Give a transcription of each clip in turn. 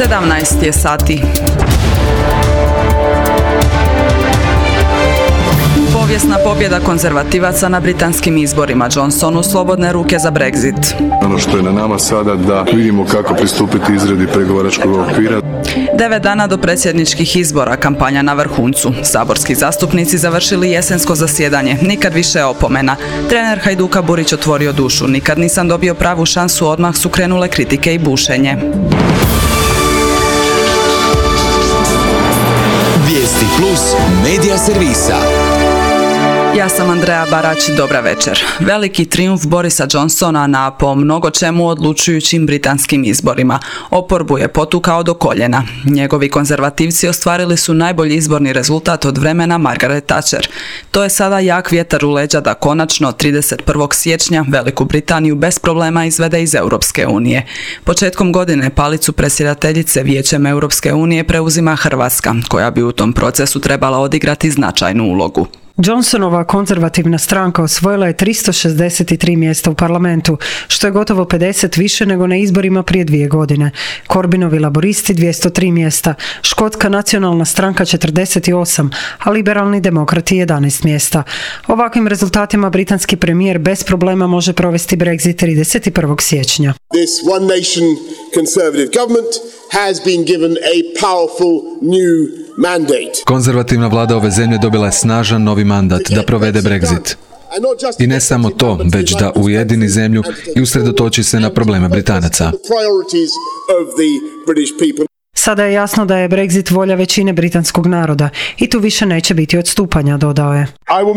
17 je sati. Povijesna pobjeda konzervativaca na britanskim izborima. Johnsonu slobodne ruke za Brexit. Ono što je na nama sada da vidimo kako pristupiti izradi pregovaračkog okvira. 9 dana do predsjedničkih izbora, kampanja na vrhuncu. Saborski zastupnici završili jesensko zasjedanje. Nikad više opomena. Trener Hajduka Burić otvorio dušu. Nikad nisam dobio pravu šansu, odmah su krenule kritike i bušenje. Vijesti plus medija servisa. Ja sam Andreja Barać, dobra večer. Veliki trijumf Borisa Johnsona na po mnogo čemu odlučujućim britanskim izborima. Oporbu je potukao do koljena. Njegovi konzervativci ostvarili su najbolji izborni rezultat od vremena Margaret Thatcher. To je sada jak vjetar u leđa da konačno 31. siječnja Veliku Britaniju bez problema izvede iz Europske unije. Početkom godine palicu predsjedateljice Vijećem Europske unije preuzima Hrvatska, koja bi u tom procesu trebala odigrati značajnu ulogu. Johnsonova konzervativna stranka osvojila je 363 mjesta u parlamentu, što je gotovo 50 više nego na izborima prije 2 godine. Corbinovi laboristi 203 mjesta, Škotska nacionalna stranka 48, a liberalni demokrati 11 mjesta. Ovakvim rezultatima britanski premijer bez problema može provesti Brexit 31. siječnja. This one nation conservative government has been given a powerful new mandate. Konzervativna vlada ove zemlje dobila je snažan novi mandat da provede Brexit. I ne samo to, već da ujedini zemlju i usredotoči se na probleme Britanaca. Sada je jasno da je Brexit volja većine britanskog naroda i tu više neće biti odstupanja, dodao je.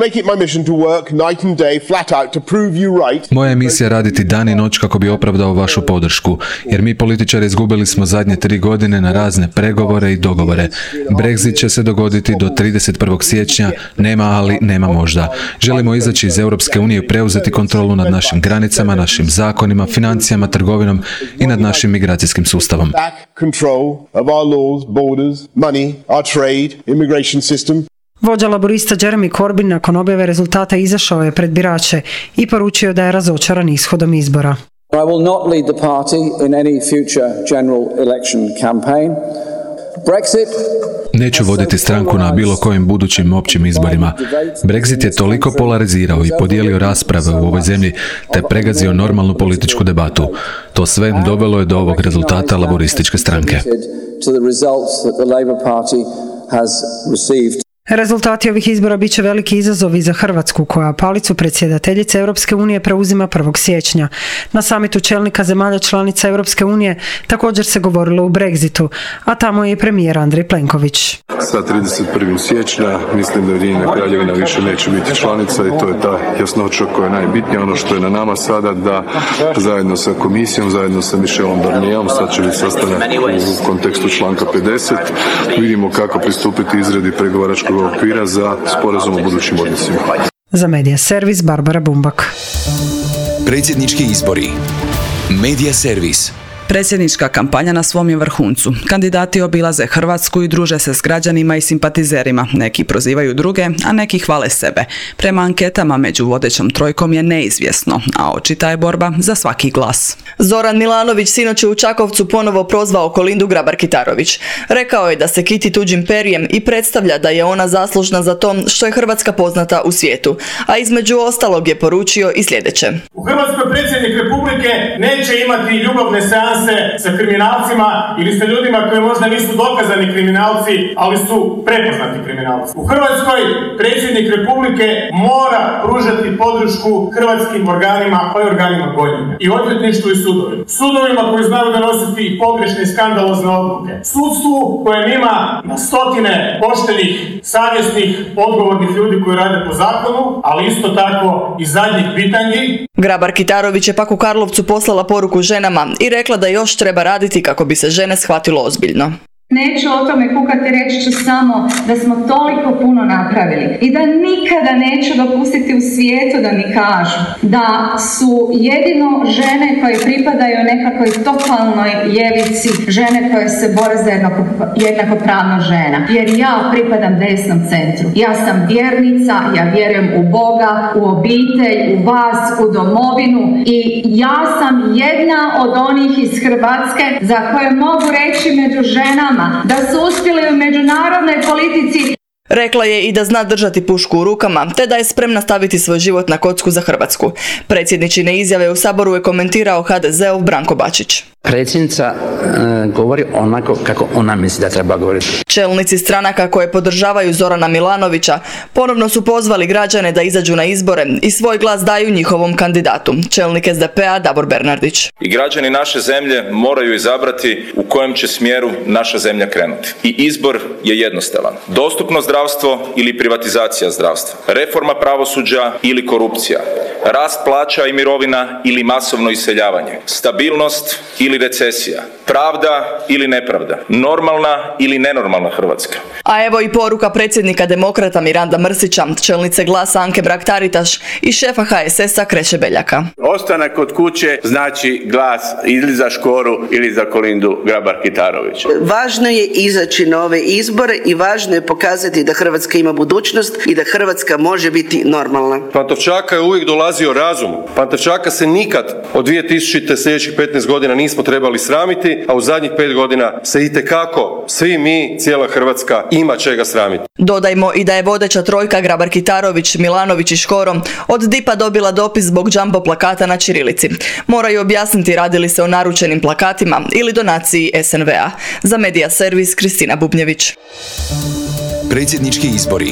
Moja je misija raditi dan i noć kako bi opravdao vašu podršku, jer mi političari izgubili smo zadnje 3 godine na razne pregovore i dogovore. Brexit će se dogoditi do 31. siječnja, nema ali, nema možda. Želimo izaći iz Europske unije i preuzeti kontrolu nad našim granicama, našim zakonima, financijama, trgovinom i nad našim migracijskim sustavom. Of our laws, borders, money, our trade, immigration system. Vođa laborista Jeremy Corbyn nakon objave rezultata izašao je pred birače i poručio da je razočaran ishodom izbora. I will not lead the party in any future general election campaign. Brexit. Neću voditi stranku na bilo kojim budućim općim izborima. Brexit je toliko polarizirao i podijelio rasprave u ovoj zemlji te pregazio normalnu političku debatu. To sve dovelo je do ovog rezultata laborističke stranke. Rezultati ovih izbora bit će veliki izazovi za Hrvatsku, koja palicu predsjedateljice Europske unije preuzima 1. siječnja. Na samitu čelnika zemalja članica Europske unije također se govorilo o Brexitu, a tamo je i premijer Andrej Plenković. Sa 31. siječnja mislim da Ujedinjena Kraljevina više neće biti članica i to je ta jasnoća koja je najbitnija. Ono što je na nama sada da zajedno sa komisijom, zajedno sa Michelom Barnierom, sad će biti sastanak u kontekstu članka 50, vidimo kako pristupiti izradi pregovaračkog okvira za sporazum o budućim odnosima. Za Medija servis Barbara Bumbak. Predsjednički izbori. Medija servis. Predsjednička kampanja na svom je vrhuncu. Kandidati obilaze Hrvatsku i druže se s građanima i simpatizerima. Neki prozivaju druge, a neki hvale sebe. Prema anketama među vodećom trojkom je neizvjesno, a očita je borba za svaki glas. Zoran Milanović sinoć je u Čakovcu ponovo prozvao Kolindu Grabar-Kitarović. Rekao je da se kiti tuđim perjem i predstavlja da je ona zaslužna za to što je Hrvatska poznata u svijetu. A između ostalog je poručio i sljedeće. U Hrvatskoj predsjednik Republike neće imati ljubavne seanse sa kriminalcima ili sa ljudima koji možda nisu dokazani kriminalci, ali su prepoznati kriminalci. U Hrvatskoj predsjednik Republike mora pružati podršku hrvatskim organima, pa i organima gonjenja. I odvjetništvu i sudovima. Sudovima koji znaju donositi pogrešne i skandalozne odluke. Sudstvu koje ima na stotine poštenih, savjesnih, odgovornih ljudi koji rade po zakonu, ali isto tako i zadnjih bitangi. Grabar-Kitarović je pak u Karlovcu poslala poruku ženama i rekla da još treba raditi kako bi se žene shvatilo ozbiljno. Neću o tome kukati, reći ću samo da smo toliko puno napravili i da nikada neću dopustiti u svijetu da mi kažu da su jedino žene koje pripadaju nekakvoj totalnoj ljevici, žene koje se bore za jednakopravnost žena. Jer ja pripadam desnom centru. Ja sam vjernica, ja vjerujem u Boga, u obitelj, u vas, u domovinu i ja sam jedna od onih iz Hrvatske za koje mogu reći među ženama da su uspjeli u međunarodnoj politici. Rekla je i da zna držati pušku u rukama, te da je spremna staviti svoj život na kocku za Hrvatsku. Predsjedničine izjave u Saboru je komentirao HDZ-ov Branko Bačić. Predsjednica govori onako kako ona misli da treba govoriti. Čelnici stranaka koje podržavaju Zorana Milanovića ponovno su pozvali građane da izađu na izbore i svoj glas daju njihovom kandidatu, čelnik SDP-a Davor Bernardić. I građani naše zemlje moraju izabrati u kojem će smjeru naša zemlja krenuti. I izbor je jednostavan. Dostupno zdravstvo ili privatizacija zdravstva. Reforma pravosuđa ili korupcija. Rast plaća i mirovina ili masovno iseljavanje. Stabilnost ili recesija. Pravda ili nepravda. Normalna ili nenormalna Hrvatska. A evo i poruka predsjednika Demokrata Miranda Mrsića, čelnice Glasa Anke Mrak-Taritaš i šefa HSS-a Kreše Beljaka. Ostanak kod kuće znači glas ili za Škoru ili za Kolindu Grabar-Kitarović. Važno je izaći na ove izbore i važno je pokazati da Hrvatska ima budućnost i da Hrvatska može biti normalna. Pantovčaka je uvijek dolazio razum. Pantovčaka se nikad od 2000. sljedećih 15 godina nismo trebali sramiti, a u zadnjih 5 godina se itekako svi mi, cijela Hrvatska, ima čega sramiti. Dodajmo i da je vodeća trojka Grabar-Kitarović, Milanović i Škoro od DIP-a dobila dopis zbog džambo plakata na ćirilici. Moraju objasniti radi li se o naručenim plakatima ili donaciji SNV-a. Za Medija Servis Kristina Bubnjević. Predsjednički izbori.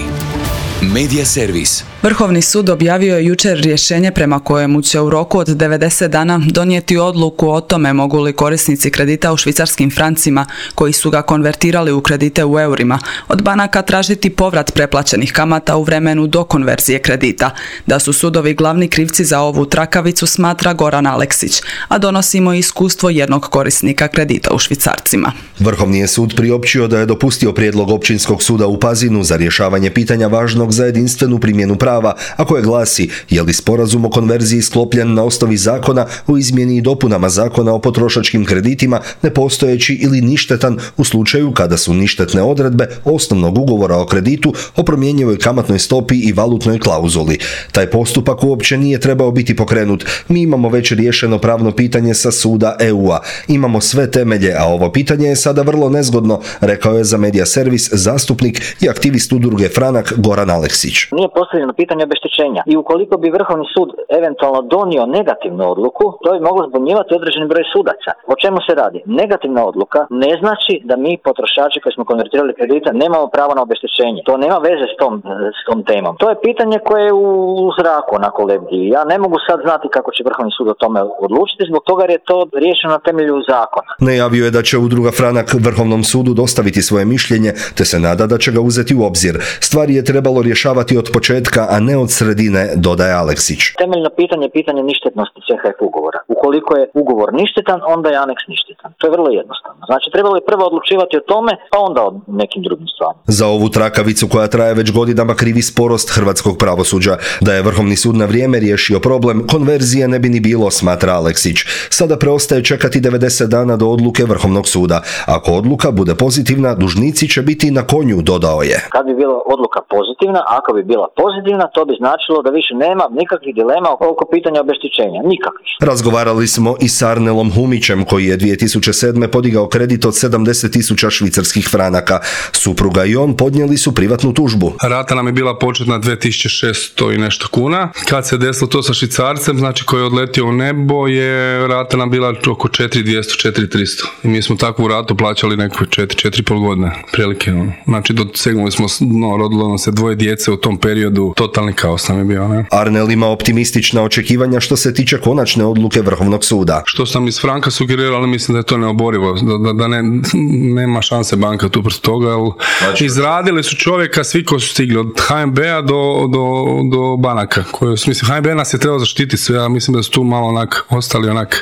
Medija Servis. Vrhovni sud objavio je jučer rješenje prema kojemu će u roku od 90 dana donijeti odluku o tome mogu li korisnici kredita u švicarskim francima, koji su ga konvertirali u kredite u eurima, od banaka tražiti povrat preplaćenih kamata u vremenu do konverzije kredita. Da su sudovi glavni krivci za ovu trakavicu smatra Goran Aleksić, a donosimo iskustvo jednog korisnika kredita u švicarcima. Vrhovni je sud priopćio da je dopustio prijedlog Općinskog suda u Pazinu za rješavanje pitanja važnog za jedinstvenu primjenu prava, a koje glasi je li sporazum o konverziji sklopljen na osnovi zakona o izmjeni i dopunama zakona o potrošačkim kreditima nepostojeći ili ništetan u slučaju kada su ništetne odredbe osnovnog ugovora o kreditu o promjenjivoj kamatnoj stopi i valutnoj klauzuli. Taj postupak uopće nije trebao biti pokrenut. Mi imamo već riješeno pravno pitanje sa suda EU-a. Imamo sve temelje, a ovo pitanje je sada vrlo nezgodno, rekao je za Medija Servis zastupnik i aktivist udruge Franak Goran Aleksić. Nije postavljeno pitanje obeštećenja i ukoliko bi Vrhovni sud eventualno donio negativnu odluku, to bi moglo zbunjivati određeni broj sudaca. O čemu se radi? Negativna odluka ne znači da mi potrošači koji smo konvertirali kredite nemamo pravo na obeštećenje. To nema veze s tom temom. To je pitanje koje je u zraku onako lebdi. Ja ne mogu sad znati kako će Vrhovni sud o tome odlučiti zbog toga jer je to riješeno na temelju zakona. Najavio je da će udruga Franak Vrhovnom sudu dostaviti svoje mišljenje, te se nada da će ga uzeti u obzir. Stvari je trebalo rješavati od početka, a ne od sredine, dodaje Aleksić. Temeljno pitanje je pitanje ništetnosti CHF ugovora. Ukoliko je ugovor ništetan, onda je aneks ništetan. To je vrlo jednostavno. Znači, trebalo je prvo odlučivati o tome, pa onda o nekim drugim stvarima. Za ovu trakavicu koja traje već godinama krivi sporost hrvatskog pravosuđa. Da je Vrhovni sud na vrijeme riješio problem, konverzije ne bi ni bilo, smatra Aleksić. Sada preostaje čekati 90 dana do odluke Vrhovnog suda. Ako odluka bude pozitivna, dužnici će biti na konju, dodao je. Kad bi bila odluka pozitivna, ako bi bila pozitivna, to bi značilo da više nema nikakvih dilema oko pitanja obeštećenja. Nikakvih. Razgovarali smo i s Arnelom Humićem, koji je 2007. podigao kredit od 70.000 švicarskih franaka. Supruga i on podnijeli su privatnu tužbu. Rata nam je bila početna 2600 i nešto kuna. Kad se desilo to sa švicarcem, znači koji je odletio u nebo, je rata nam bila oko 4200, 4300. I mi smo takvu ratu plaćali neko 4,5 godine. Prilike. Znači dosegnuli smo, rodilo nam se 2 djece u tom periodu, totalni kaos nam je bio. Ne? Arnel ima optimistična očekivanja što se tiče konačne odluke Vrhovnog suda. Što sam iz franka sugerirao, ali mislim da je to neoborivo, da nema šanse banka tu protiv toga. Znači, izradili su čovjeka svi koji su stigli, od HNB-a do banaka. Mislim, HNB nas je trebao zaštiti sve, ja mislim da su tu malo ostali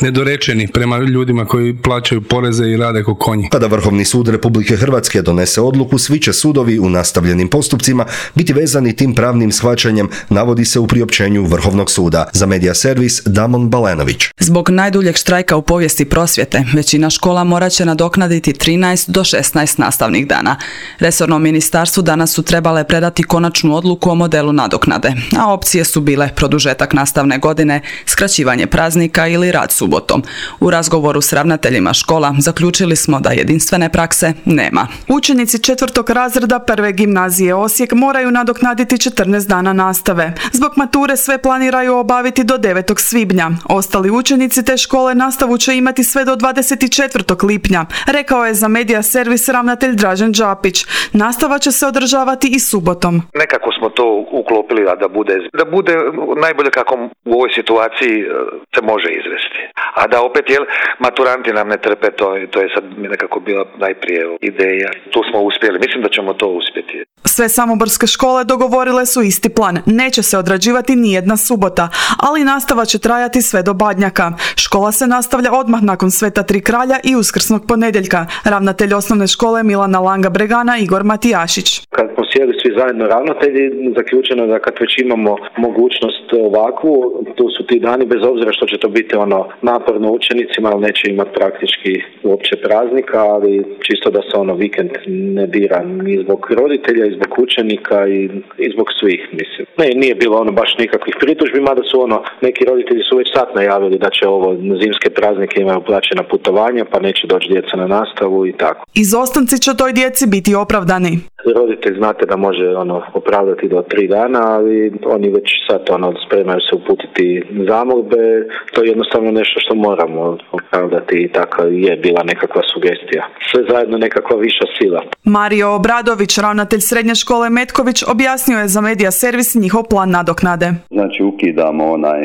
nedorečeni prema ljudima koji plaćaju poreze i rade ko konji. Kada Vrhovni sud Republike Hrvatske donese odluku, svi će sudovi u nastavljenim postupcima biti vezani tim pravnim shvaćanjem, navodi se u priopćenju Vrhovnog suda. Za Medija servis Damon Balenović. Zbog najduljeg štrajka u povijesti prosvjete, većina škola morat će nadoknaditi 13 do 16 nastavnih dana. Resornom ministarstvu danas su trebale predati konačnu odluku o modelu nadoknade, a opcije su bile produžetak nastavne godine, skraćivanje praznika ili rad subotom. U razgovoru s ravnateljima škola zaključili smo da jedinstvene prakse nema. Učenici 4. razreda Prve gimnazije Osijek moraju nadoknaditi 14 dana nastave. Zbog mature sve planiraju obaviti do 9. svibnja. Ostali učenici te škole nastavu će imati sve do 24. lipnja, rekao je za Medija servis ravnatelj Dražen Đapić. Nastava će se održavati i subotom. Nekako smo to uklopili da bude najbolje kako u ovoj situaciji se može izvesti. A da opet maturanti nam ne trpe, to je sad nekako bila najprije ideja. Tu smo uspjeli, mislim da ćemo to uspjeti. Sve samoborske škole dogovorile su isti plan. Neće se odrađivati nijedna subota, ali nastava će trajati sve do Badnjaka. Škola se nastavlja odmah nakon Sveta Tri kralja i Uskrsnog ponedjeljka. Ravnatelj osnovne škole Milana Langa Bregana Igor Matijašić. Kad smo sjeli svi zajedno ravnatelji, zaključeno da kad već imamo mogućnost ovakvu, tu su ti dani, bez obzira što će to biti naporno učenicima, ali neće imati praktički uopće praznika, ali čisto da se vikend ne dira ni zbog roditelja, i zbog učenika i zbog svih, mislim. Nije bilo baš nikakvih pritužbi, mada su neki roditelji su već sad najavili da će zimske praznike imaju plaćena putovanja, pa neće doći djeca na nastavu i tako. Izostanci će toj djeci biti opravdani. Roditelj znate da može opravdati do 3 dana, ali oni već sad spremaju se uputiti zamolbe. To je jednostavno nešto što moramo opravdati i tako je bila nekakva sugestija. Sve zajedno nekakva viša sila. Mario Obradović, ravnatelj srednje škole Metković, objasnio je za Medija servis njihov plan nadoknade. Znači ukidamo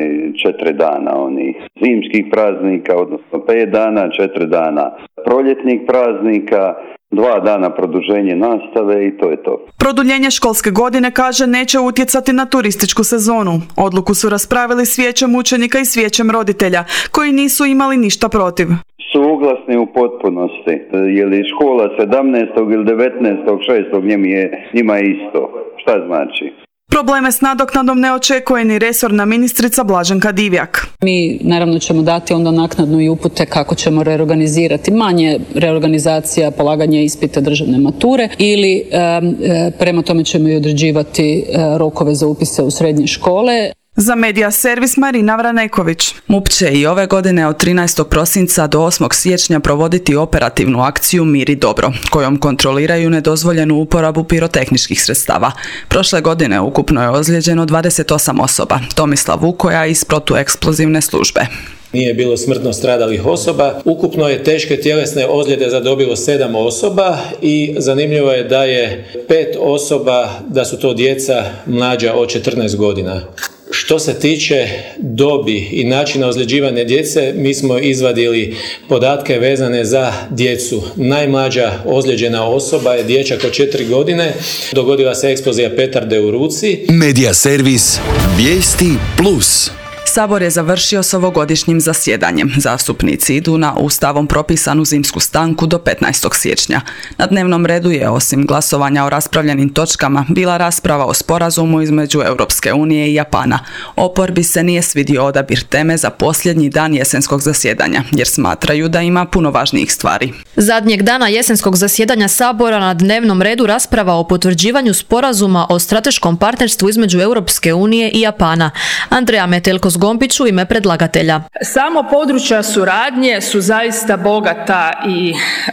4 dana onih zimskih praznika, odnosno 5 dana, 4 dana proljetnih praznika, 2 dana produženje nastave i to je to. Produljenje školske godine, kaže, neće utjecati na turističku sezonu. Odluku su raspravili s vijećem učenika i s vijećem roditelja, koji nisu imali ništa protiv. Suglasni u potpunosti. Je li škola 17. ili 19. 6. njima je isto. Šta znači? Probleme s nadoknadom ne očekuje ni resorna ministrica Blaženka Divjak. Mi naravno ćemo dati onda naknadno i upute kako ćemo reorganizirati. Manje reorganizacija, polaganje ispita državne mature ili prema tome ćemo i određivati rokove za upise u srednje škole. Za Medija servis Marina Vraneković. MUP će i ove godine od 13. prosinca do 8. siječnja provoditi operativnu akciju Mir i dobro, kojom kontroliraju nedozvoljenu uporabu pirotehničkih sredstava. Prošle godine ukupno je ozlijeđeno 28 osoba. Tomislav Vukoja iz protueksplozivne službe. Nije bilo smrtno stradalih osoba. Ukupno je teške tjelesne ozljede zadobilo 7 osoba i zanimljivo je da je 5 osoba, da su to djeca mlađa od 14 godina. Što se tiče dobi i načina ozljeđivanja djece, mi smo izvadili podatke vezane za djecu. Najmlađa ozlijeđena osoba je dječak od 4 godine. Dogodila se eksplozija petarde u ruci. Medija servis Vijesti Plus. Sabor je završio s ovogodišnjim zasjedanjem. Zastupnici idu na ustavom propisanu zimsku stanku do 15. siječnja. Na dnevnom redu je, osim glasovanja o raspravljenim točkama, bila rasprava o sporazumu između Europske unije i Japana. Oporbi se nije svidio odabir teme za posljednji dan jesenskog zasjedanja, jer smatraju da ima puno važnijih stvari. Zadnjeg dana jesenskog zasjedanja Sabora na dnevnom redu rasprava o potvrđivanju sporazuma o strateškom partnerstvu između Europske unije i Japana. Andreja Metelko-Zgombić u ime predlagatelja. Samo područja suradnje su zaista bogata i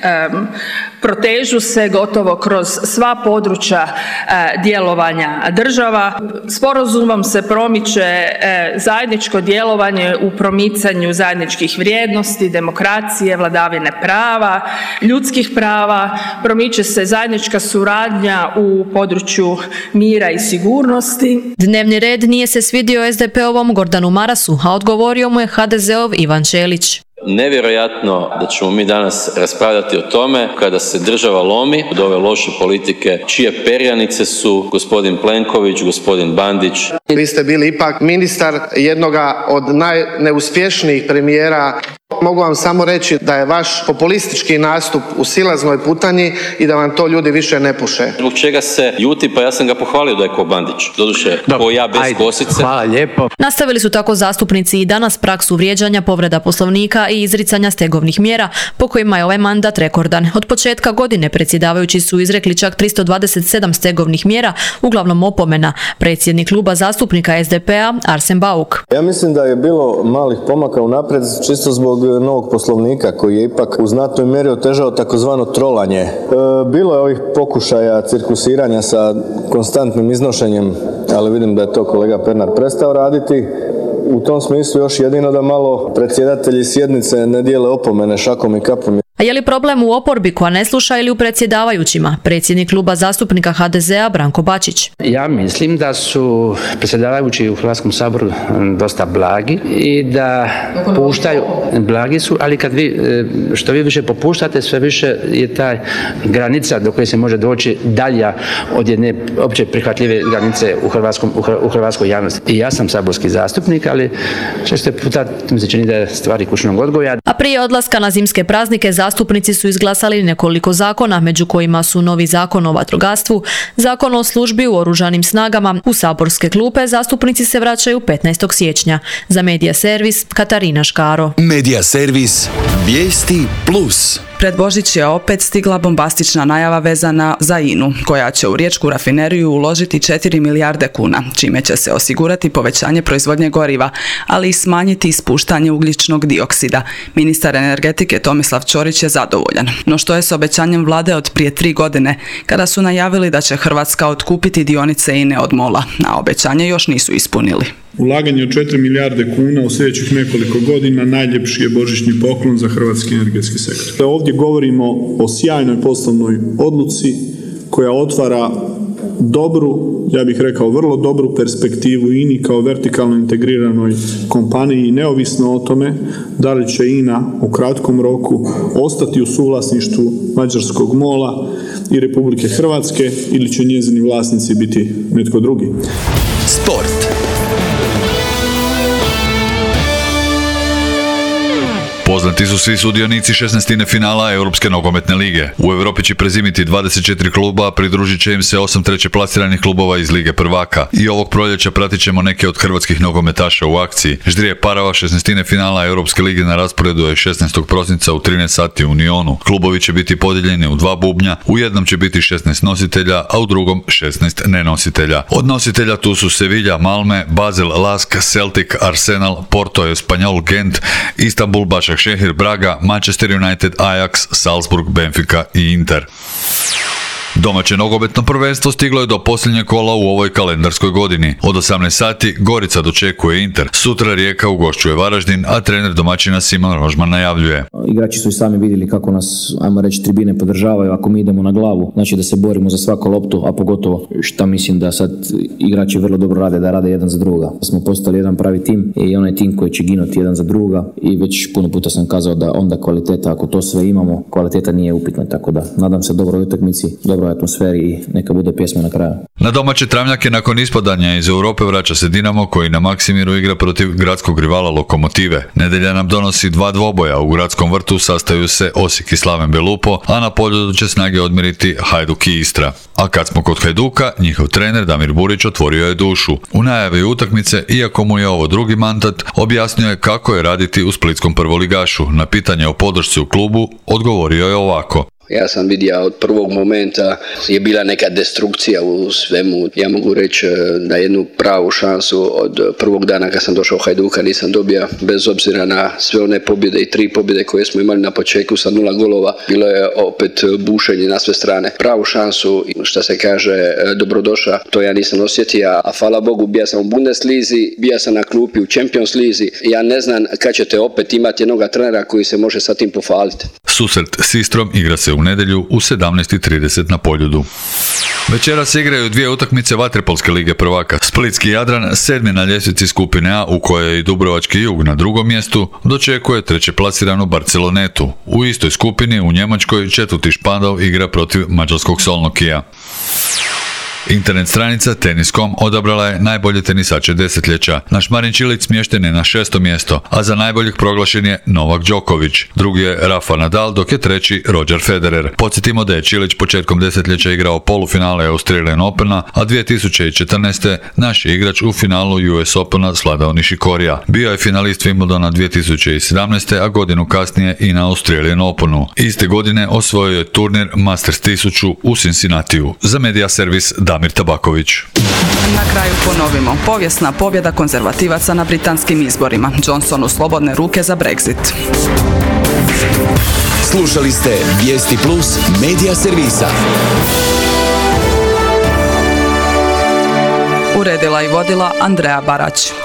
protežu se gotovo kroz sva područja djelovanja država. Sporazumom se promiče zajedničko djelovanje u promicanju zajedničkih vrijednosti, demokracije, vladavine prava, ljudskih prava, promiče se zajednička suradnja u području mira i sigurnosti. Dnevni red nije se svidio SDP-ovom Gordanu Marasu, a odgovorio mu je HDZ-ov Ivan Ćelić. Nevjerojatno da ćemo mi danas raspravljati o tome kada se država lomi od ove loše politike čije perjanice su gospodin Plenković, gospodin Bandić. Vi ste bili ipak ministar jednoga od najneuspješnijih premijera. Mogu vam samo reći da je vaš populistički nastup u silaznoj putanji i da vam to ljudi više ne puše. Zbog čega se ljuti, pa ja sam ga pohvalio da je ko Bandić. Doduše, ko ja bez kosice. Hvala lijepo. Nastavili su tako zastupnici i danas praksu vrijeđanja, povreda poslovnika i izricanja stegovnih mjera po kojima je ovaj mandat rekordan. Od početka godine predsjedavajući su izrekli čak 327 stegovnih mjera, uglavnom opomena. Predsjednik kluba zastupnika SDP-a Arsen Bauk. Ja mislim da je bilo malih pomaka unaprijed čisto zbog novog poslovnika koji je ipak u znatnoj mjeri otežao takozvano trolanje. Bilo je ovih pokušaja cirkusiranja sa konstantnim iznošenjem, ali vidim da je to kolega Pernar prestao raditi. U tom smislu još jedino da malo predsjedatelji sjednice ne dijele opomene šakom i kapom. A je li problem u oporbi koja ne sluša ili u predsjedavajućima? Predsjednik kluba zastupnika HDZ-a Branko Bačić. Ja mislim da su predsjedavajući u Hrvatskom saboru dosta blagi i da puštaju, blagi su, ali kad vi, što vi više popuštate, sve više je ta granica do koje se može doći dalja od jedne opće prihvatljive granice u hrvatskoj javnosti. I ja sam saborski zastupnik, ali često puta mi se čini da je stvari kućnog odgoja. A prije odlaska na zimske praznike zastupnici su izglasali nekoliko zakona, među kojima su novi zakon o vatrogastvu, zakon o službi u oružanim snagama. U saborske klupe zastupnici se vraćaju 15. siječnja. Za Medija servis Katarina Škaro. Medija servis Vijesti Plus. Pred Božić je opet stigla bombastična najava vezana za INA-u, koja će u riječku rafineriju uložiti 4 milijarde kuna, čime će se osigurati povećanje proizvodnje goriva, ali i smanjiti ispuštanje ugljičnog dioksida. Ministar energetike Tomislav Ćorić je zadovoljan. No što je s obećanjem vlade od prije 3 godine, kada su najavili da će Hrvatska otkupiti dionice INA-e od MOL-a, na obećanje još nisu ispunili. Ulaganje od 4 milijarde kuna u sljedećih nekoliko godina najljepši je božićni poklon za hrvatski energetski sektor. Ovdje govorimo o sjajnoj poslovnoj odluci koja otvara dobru, ja bih rekao vrlo dobru perspektivu INA-i kao vertikalno integriranoj kompaniji, neovisno o tome da li će INA u kratkom roku ostati u suvlasništvu mađarskog MOL-a i Republike Hrvatske ili će njezini vlasnici biti netko drugi. Sport. Poznati su svi sudionici 16. finala Europske nogometne lige. U Europi će prezimiti 24 kluba, a pridružit će im se 8 treće plasiranih klubova iz Lige prvaka. I ovog proljeća pratit ćemo neke od hrvatskih nogometaša u akciji. Ždrije parova 16. finala Europske lige na rasporedu je 16. prosinca u 13 sati u Nionu. Klubovi će biti podijeljeni u 2 bubnja, u jednom će biti 16 nositelja, a u drugom 16 nenositelja. Od nositelja tu su Sevilla, Malme, Basel, Lask, Celtic, Arsenal, Porto, Espanyol, Gent, Istanbul, Başakşehir, Braga, Manchester United, Ajax, Salzburg, Benfica i Inter. Domaće nogometno prvenstvo stiglo je do posljednjeg kola u ovoj kalendarskoj godini. Od 18 sati Gorica dočekuje Inter. Sutra Rijeka ugošćuje Varaždin, a trener domaćina Simon Rožman najavljuje. Igrači su i sami vidjeli kako nas, ajmo reći, tribine podržavaju ako mi idemo na glavu. Znači da se borimo za svaku loptu, a pogotovo šta mislim da sad igrači vrlo dobro rade, da rade jedan za druga. Smo postali jedan pravi tim i onaj tim koji će ginuti jedan za druga i već puno puta sam kazao da onda kvaliteta, ako to sve imamo, kvaliteta nije upitna, tako da nadam se dobroj utakmici, dobroj atmosferi i neka bude pjesma na kraju. Na domaće travnjake nakon ispadanja iz Europe vraća se Dinamo koji na Maksimiru igra protiv gradskog rivala Lokomotive. Nedelja nam donosi 2 dvoboja. U gradskom vrtu sastaju se Osijek i Slaven Belupo, a na Poljudu će snage odmiriti Hajduk i Istra. A kad smo kod Hajduka, njihov trener Damir Burić otvorio je dušu. U najavi utakmice, iako mu je ovo drugi mandat, objasnio je kako je raditi u splitskom prvoligašu. Na pitanje o podršci u klubu odgovorio je ovako. Ja sam vidio od prvog momenta je bila neka destrukcija u svemu. Ja mogu reći da jednu pravu šansu od prvog dana kad sam došao u Hajduka nisam dobio, bez obzira na sve one pobjede i 3 pobjede koje smo imali na početku sa 0 golova. Bilo je opet bušenje na sve strane. Pravu šansu, što se kaže, dobrodošla, to ja nisam osjetio, a hvala Bogu bio sam u Bundeslizi, bio sam na klupi u Champions Lizi. Ja ne znam kad ćete opet imati jednog trenera koji se može sa tim pohvaliti. Susret s Istrom igra se se u nedjelju u 17:30 na Poljudu. Večeras se igraju dvije utakmice Vaterpolske lige prvaka. Splitski Jadran, 7. na ljestvici skupine A, u kojoj je i Dubrovački Jug na drugom mjestu, dočekuje treće plasiranu Barcelonetu. U istoj skupini u Njemačkoj četvrti Špandov igra protiv mađarskog Solnokija. Internet stranica Tenis.com odabrala je najbolje tenisače desetljeća. Naš Marin Čilić smješten je na 6. mjesto, a za najboljeg proglašen je Novak Đoković. Drugi je Rafa Nadal, dok je treći Roger Federer. Podsjetimo da je Čilić početkom desetljeća igrao polufinale Australian Opena, a 2014. naš je igrač u finalu US Opena svladao Nishikorija. Bio je finalist Wimbledona 2017. a godinu kasnije i na Australian Openu. Iste godine osvojio je turnir Masters 1000 u Cincinnatiju. Za Media Servis Damir Tabaković. Na kraju ponovimo. Povijesna pobjeda konzervativaca na britanskim izborima. Johnson u slobodne ruke za Brexit. Slušali ste Vijesti Plus Media Servisa. Uredila i vodila Andrea Barać.